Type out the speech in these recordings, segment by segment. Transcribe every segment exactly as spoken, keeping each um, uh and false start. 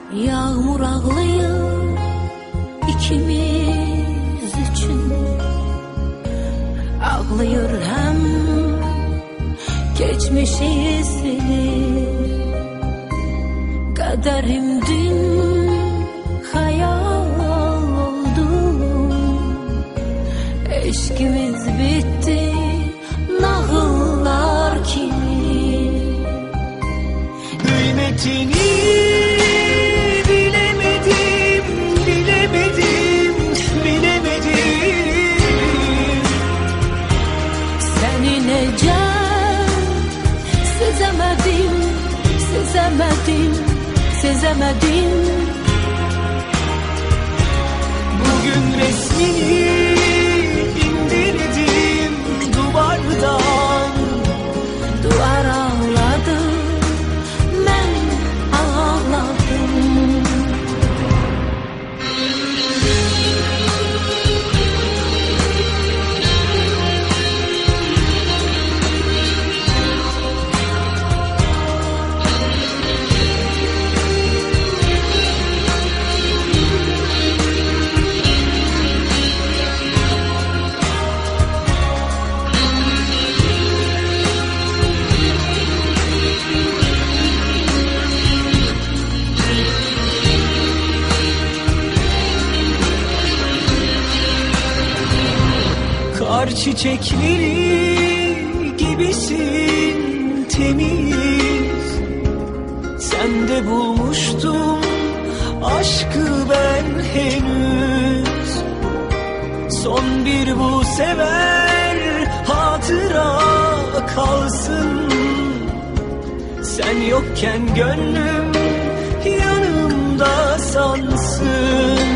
Yağmur ağlayır ikimiz için, ağlayır hem geçmişi silip. Kaderimdin hayal oldum, eşkimiz bitti nağıllar kimi. Kıymetini bilemedim, bilemedim, bilemedim. Seni nece sezemedim, sezemedim, sezemedim. Bugün resmini indirdim duvardan. Duvar ağladı, ben ağladım. Kar çiçekleri gibisin temiz. Sende bulmuştum aşkı ben henüz. Son bir bu sever hatıra kalsın. Sen yokken gönlüm yanımda sansın.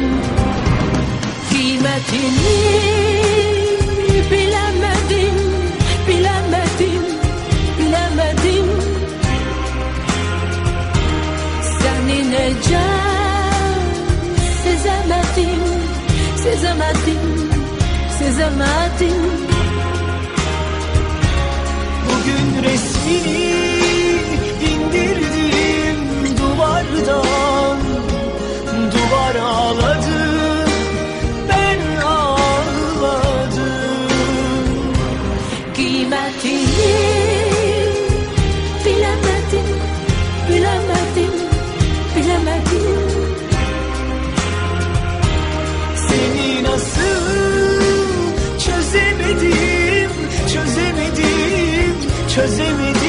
Kıymetini bilemedim, bilemedim, bilemedim. Seni nece sezemedim, sezemedim, sezemedim. Bugün resmini indirdim duvardan. Duvar ağladı, ben ağladım. Kıymetini bilemedim, bilemedim, bilemedim. Seni nasıl çözemedim, çözemedim, çözemedim.